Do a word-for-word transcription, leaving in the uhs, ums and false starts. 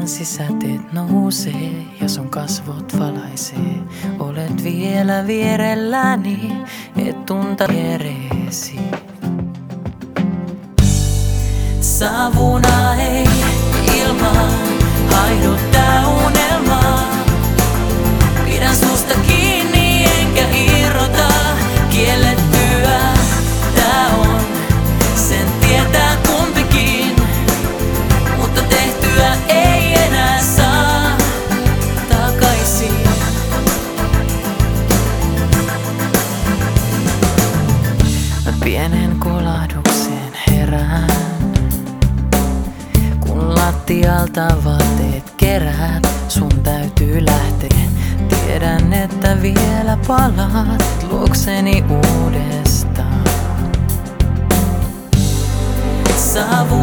ensisäteet nousee ja sun kasvot valaisee. Olet vielä vierelläni, et tunta viereesi. Savuna ei ilmaa, haiduttaa unelmaa. Pidän susta kiinni enkä irrota, kiellettyä tää on, sen tietää kumpikin. Mutta tehtyä ei enää saa takaisin. Mä pienen kolahdukseen herään, kun lattialta vaatteet keräät. Sun täytyy lähteä, tiedän että vielä palaat luokseni uudestaan. Savu